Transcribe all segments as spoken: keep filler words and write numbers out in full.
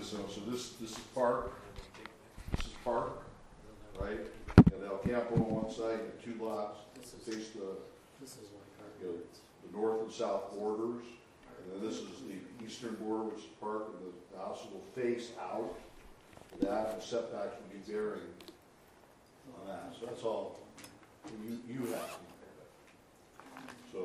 this, you know, so this, this is park, this is park, right? And El Campo on one side, and two lots, face the, you know, the north and south borders. And then this is the eastern border, which is park, and the, the house will face out. That, and the setbacks will be varying on that. So that's all you, you have to do. So,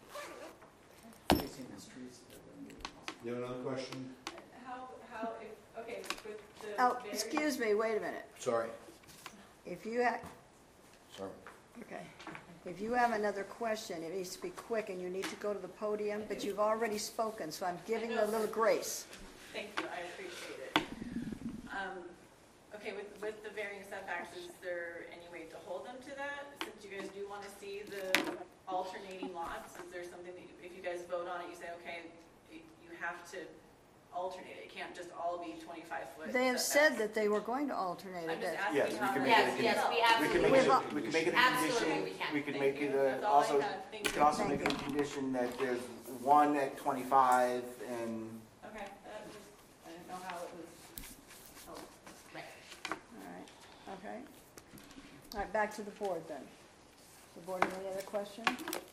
you have another question? How, how, if, okay, with the. Oh, very- excuse me, wait a minute. Sorry. If you have, Sorry. okay, if you have another question, it needs to be quick and you need to go to the podium, but you've already spoken, so I'm giving you a little grace. Thank you, I appreciate it. Um, okay, with, with the varying setbacks, is there any way to hold them to that? Since you guys do want to see the alternating lots, is there something that, you, if you guys vote on it, you say, okay, you have to alternate it. It can't just all be twenty-five foot. They have said that they were going to alternate I'm just it. asking Yes, we how can many- make it a Yes, condition. yes, we We can absolutely. make it, We've- a- we can make it a Absolutely, condition, we can. we can Thank make you. it a, That's all I also, have. Thank we you. can also Thank make it a you. condition that there's one at twenty-five and, Okay, that was, I didn't know how it was. Oh, Right. All right, okay. All right, back to the board then. The board, any other questions?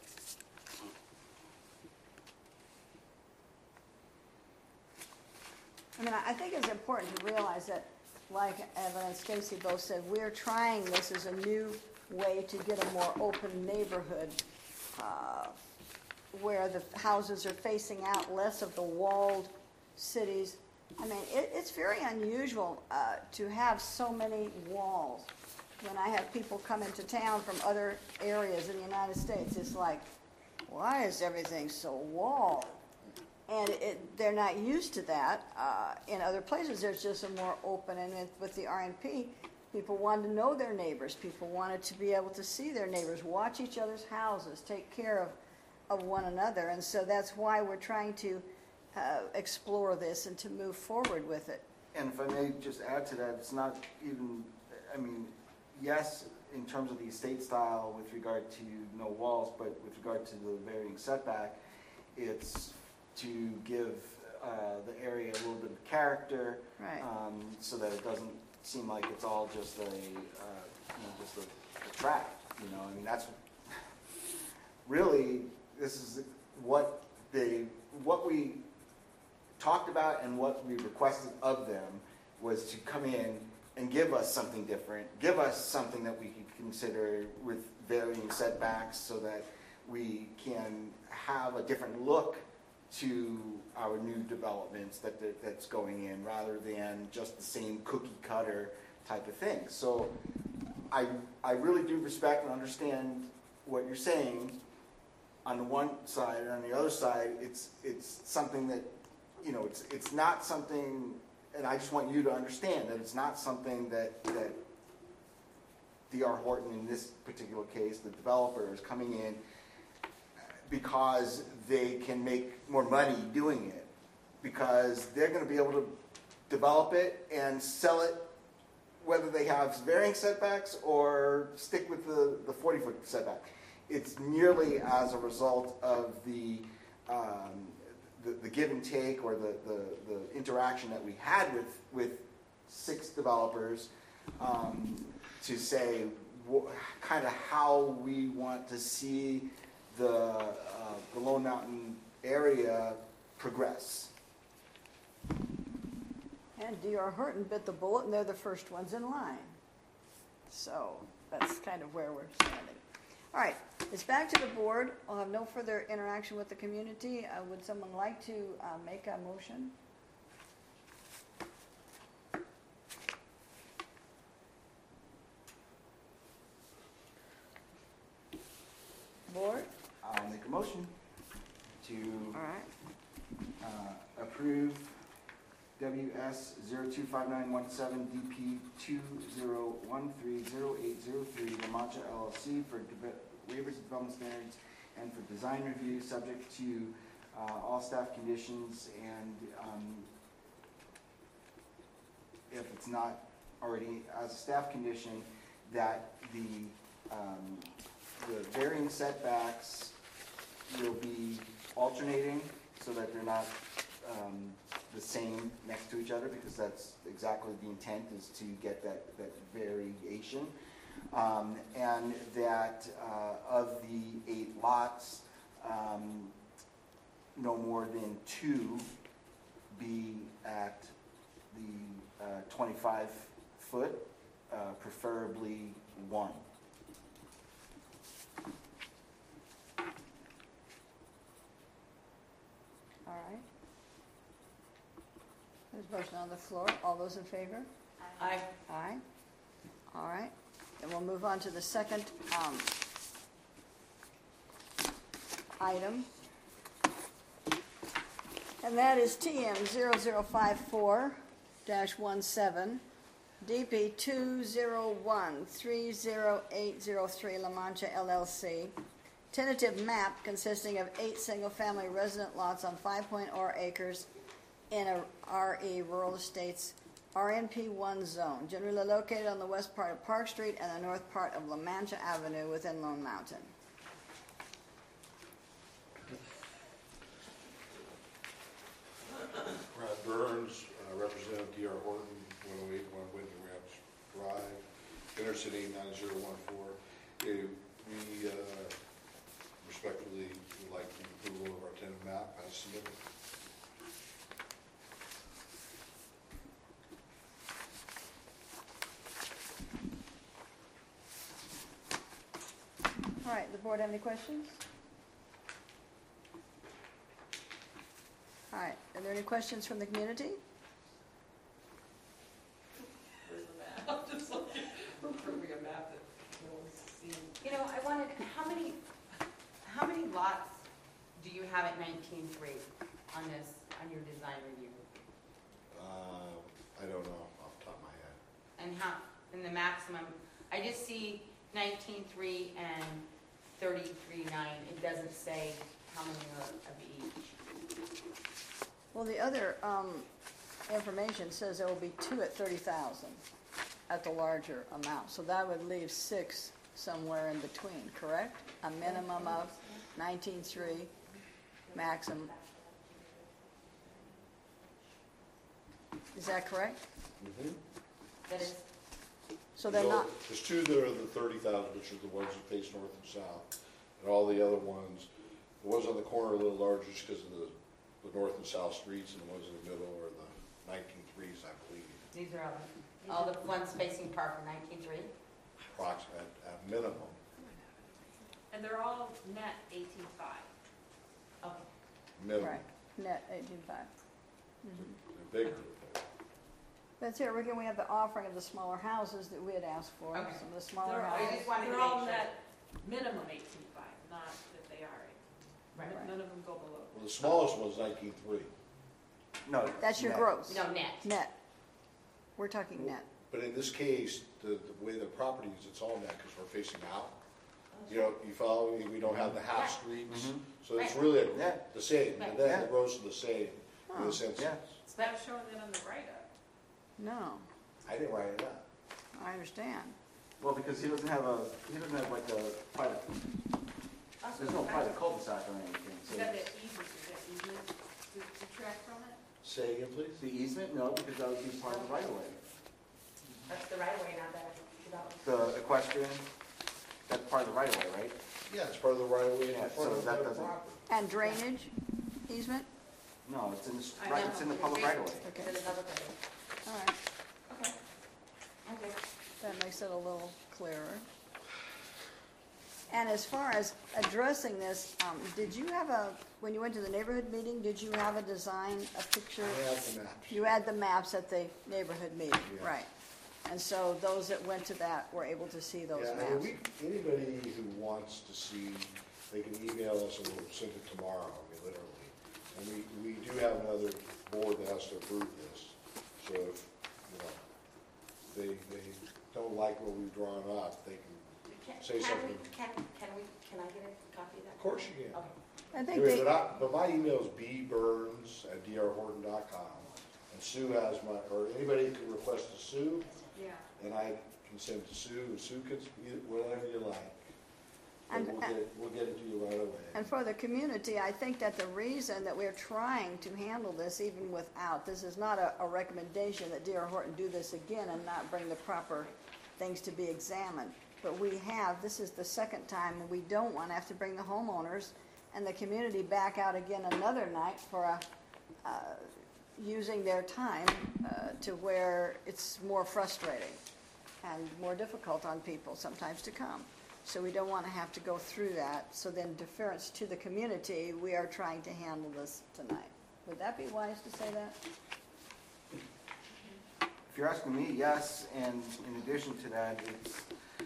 I mean, I think it's important to realize that, like Evan and Stacy both said, we're trying this as a new way to get a more open neighborhood uh, where the houses are facing out, less of the walled cities. I mean, it, it's very unusual uh, to have so many walls. When I have people come into town from other areas in the United States, it's like, why is everything so walled? And it, they're not used to that. Uh, in other places, there's just a more open, and with, with the R and P, people wanted to know their neighbors. People wanted to be able to see their neighbors, watch each other's houses, take care of, of one another. And so that's why we're trying to uh, explore this and to move forward with it. and if I may just add to that, it's not even, I mean, yes, in terms of the estate style with regard to no walls, but with regard to the varying setback, it's to give uh, the area a little bit of character, Right. um, so that it doesn't seem like it's all just a, uh, you know, just a, a trap. You know, I mean, that's really, this is what they, what we talked about and what we requested of them was to come in and give us something different, give us something that we could consider with varying setbacks so that we can have a different look to our new developments that, that that's going in, rather than just the same cookie cutter type of thing. So I, I really do respect and understand what you're saying on the one side, and on the other side, it's it's something that, you know, it's it's not something, and I just want you to understand that it's not something that that D R Horton, in this particular case, the developer, is coming in because they can make more money doing it, because they're going to be able to develop it and sell it, whether they have varying setbacks or stick with the the forty foot setback. It's merely as a result of the um, the, the give and take, or the, the, the interaction that we had with with six developers, um, to say wh- kind of how we want to see the uh, the Lone Mountain area progress. And D R Horton bit the bullet, and they're the first ones in line. So that's kind of where we're standing. All right, it's back to the board. I'll have no further interaction with the community. Uh, would someone like to uh, make a motion? Board? I'll make a motion to All right. uh, approve W S zero two five nine one seven D P two zero one three zero eight zero three La Mancha L L C for de- waivers of development standards and for design review, subject to uh, all staff conditions, and um, if it's not already as a staff condition, that the um, the varying setbacks will be alternating so that they're not um, the same next to each other, because that's exactly the intent, is to get that, that variation. Um, and that uh, of the eight lots, um, no more than two be at the uh, twenty-five foot, uh, preferably one. All right. There's a motion on the floor. All those in favor? Aye. Aye. All right. Then we'll move on to the second um, item. And that is T M zero zero five four dash seventeen, D P two zero one three zero eight zero three La Mancha L L C. Tentative map consisting of eight single-family resident lots on five point four acres in a R E, Rural Estates, R N P one zone, generally located on the west part of Park Street and the north part of La Mancha Avenue within Lone Mountain. Brad Burns, uh, Representative D R Horton, one oh eight one Whitney Ranch Drive, Intercity nine zero one four. Uh, we uh, respectfully would like the approval of our tentative map as submitted. All right, the board have any questions? All right, are there any questions from the community? Where's the map? I'm just looking for approving a map that no one's seen. You know, I wanted, how many, how many lots do you have at nineteen three on this, on your design review? Uh, I don't know off the top of my head. And how, and the maximum, I just see nineteen three and thirty-three nine. It doesn't say how many are of each. Well, the other um, information says there will be two at thirty thousand at the larger amount. So that would leave six somewhere in between, correct? A minimum of nineteen three, maximum. Is that correct? Mm-hmm. That is, So they're not, There's two that are the thirty thousand, which are the ones that face north and south, and all the other ones, the ones on the corner are a little larger just because of the, the north and south streets, and the ones in the middle are the nineteen threes, I believe, these are all, all the ones facing Park are nineteen three? approximately, at, at minimum. And they're all net eighteen five. Okay. Minimum. right, net eighteen five. Mm-hmm. They're bigger. That's it, Rick, and we have the offering of the smaller houses that we had asked for, Okay. some of the smaller They're all, I houses. just wanted to they're all make sure. net minimum eighteen five, not that they are. Right. Right. None of them go below. Well, the smallest one's nineteen three, No. That's your net. gross. No, net. Net. We're talking net. but in this case, the, the way the property is, it's all net because we're facing out. You know, you follow me, we don't have the half streets, Mhm. so it's Right. really Yeah. the same, Right. and then Yeah. the rows are the same, in Oh. a sense. Yeah. It's not showing that on the write-up. No, I didn't write it up. I understand. Well, because he doesn't have a, he doesn't have like a private, there's no private cul-de-sac or anything. Is So that the easement, is that easement to detract from it? Say again, please? the easement, no, because that would be part of the right of way. That's the right of way, not the development. The equestrian, that's part of the right of way, right? Yeah, it's part of the right of way in Yeah, front so of that the doesn't- property. And drainage easement? No, it's in the, s- I right, know. it's in the public right of way. It's Okay, in the public right of way. all right. Okay. Okay. That makes it a little clearer. And as far as addressing this, um, did you have a, when you went to the neighborhood meeting, did you have a design, a picture? I have the maps. You had the maps at the neighborhood meeting, Yes. right? And so those that went to that were able to see those Yeah, I mean, maps. we, anybody who wants to see, they can email us and we'll send it tomorrow, I mean, literally. And we, we do have another board that has to approve this, so if, you know, they, they don't like what we've drawn up, they can, Can, Say can we, something. can, can we, can I get a copy of that? of course you can. Okay. I think Anyway, they, but I, but my email is b burns at d r horton dot com, and Sue has my, or anybody can request to Sue, Yeah. and I can send to Sue, and Sue can, either- whatever you like. And- we'll get it, we'll get it to you right away. And for the community, I think that the reason that we're trying to handle this even without, this is not a, a recommendation that D R Horton do this again and not bring the proper things to be examined. But we have, this is the second time, and we don't want to have to bring the homeowners and the community back out again another night for a, uh, using their time uh, to where it's more frustrating and more difficult on people sometimes to come. So we don't want to have to go through that. So then deference to the community, we are trying to handle this tonight. Would that be wise to say that? If you're asking me, yes, and in addition to that, it's,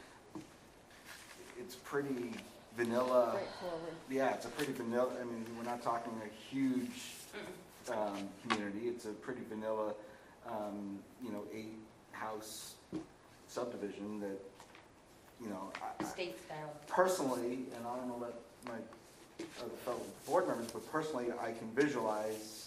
it's pretty vanilla. Straightforward. Yeah, it's a pretty vanilla, I mean, we're not talking a huge um, community. It's a pretty vanilla, um, you know, eight-house subdivision that, you know, I, I, State style. personally, and I don't know about my other fellow board members, but personally, I can visualize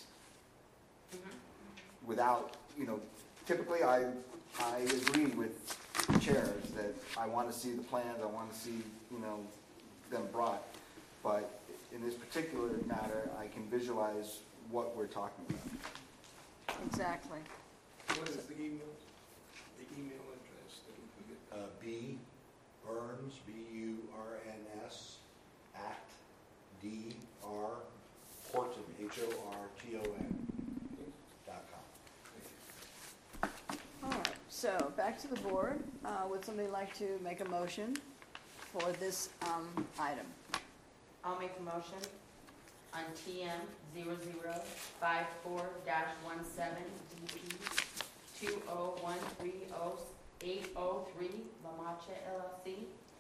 Mhm. without, you know, typically I, I agree with chairs that I want to see the plans, I want to see, you know, them brought. But in this particular matter, I can visualize what we're talking about. Exactly. What is the email, the email address that we can get? Uh, B Burns, B U R N S, at D R Horton, H O R T O N, dot com. All right, so back to the board. Uh, Would somebody like to make a motion for this um, item? I'll make a motion on T M zero zero five four dash one seven D P two oh one three oh eight oh three La Mancha L L C.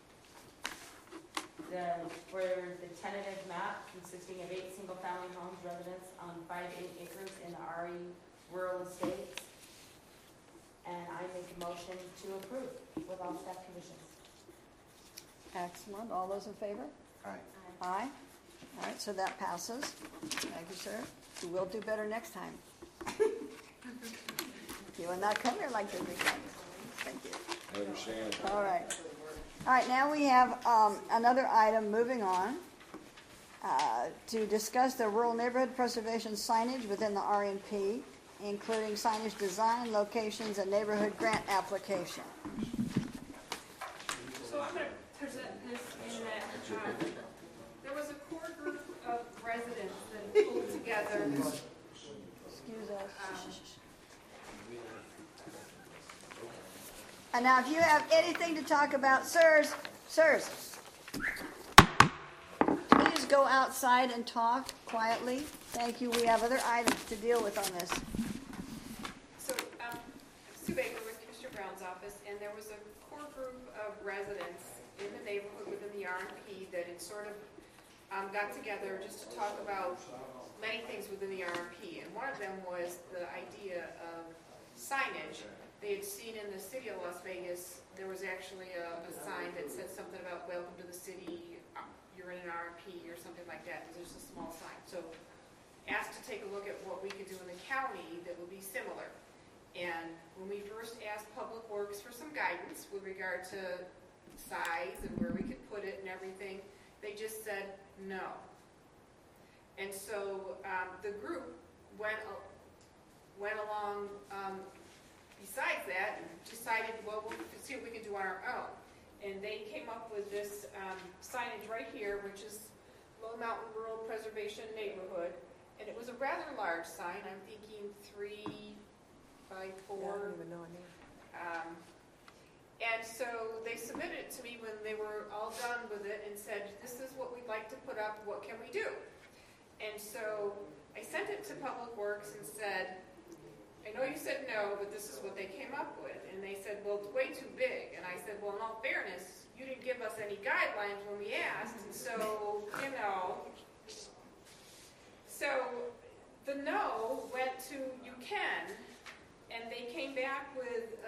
The, for the tentative map consisting of eight single-family homes, residents on five eight acres in the R E rural estates. And I make a motion to approve with all staff conditions. Excellent. All those in favor? All right. Aye. All right, so that passes. Thank you, sir. We will do better next time. You will not come here like this again. Thank you. I understand. All right. All right, now we have um, another item moving on uh, to discuss the rural neighborhood preservation signage within the R N P, including signage design, locations, and neighborhood grant application. So I'm going to present this in that, um, there was a core group of residents that pulled together. Excuse us. Um, And now, if you have anything to talk about, sirs, sirs, please go outside and talk quietly. Thank you. We have other items to deal with on this. So, um, Sue Baker with Commissioner Brown's office, and there was a core group of residents in the neighborhood within the R N P that had sort of um, got together just to talk about many things within the R N P. And one of them was the idea of signage. They had seen in the city of Las Vegas, there was actually a, a sign that said something about welcome to the city, you're in an R N P or something like that. It was just a small sign. So asked to take a look at what we could do in the county that would be similar. And when we first asked Public Works for some guidance with regard to size and where we could put it and everything, they just said no. And so um, the group went, went along um, besides that and decided, well, we'll see what we can do on our own. And they came up with this um, signage right here, which is Low Mountain Rural Preservation Neighborhood. And it was a rather large sign. I'm thinking three by four. I don't even know a name. Um, and so they submitted it to me when they were all done with it and said, this is what we'd like to put up. What can we do? And so I sent it to Public Works and said, I know you said no, but this is what they came up with. And they said, well, it's way too big. And I said, well, in all fairness, you didn't give us any guidelines when we asked. And so, can